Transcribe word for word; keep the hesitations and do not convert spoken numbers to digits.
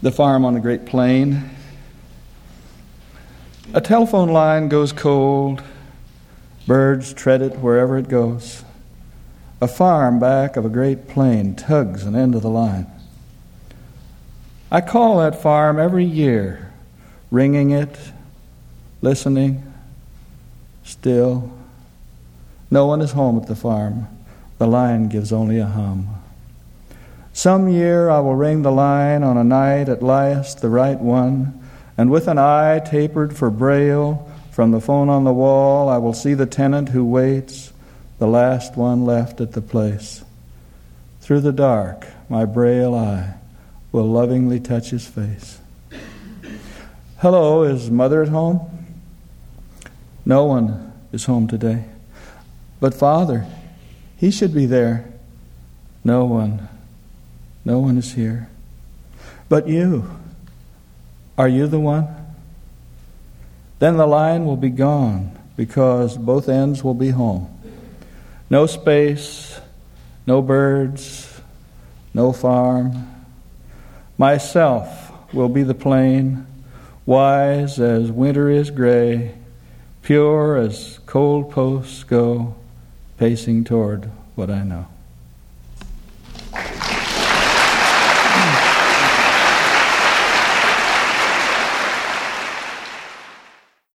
The farm on the Great Plain. A telephone line goes cold. Birds tread it wherever it goes. A farm back of a great plain tugs an end of the line. I call that farm every year, ringing it, listening, still. No one is home at the farm. The line gives only a hum. Some year I will ring the line on a night at last the right one, and with an eye tapered for braille, from the phone on the wall I will see the tenant who waits, the last one left at the place. Through the dark, my braille eye will lovingly touch his face. Hello, is Mother at home? No one is home today. But Father, he should be there. No one. No one is here. But you, are you the one? Then the line will be gone because both ends will be home. No space, no birds, no farm. Myself will be the plain, wise as winter is gray, pure as cold posts go, pacing toward what I know.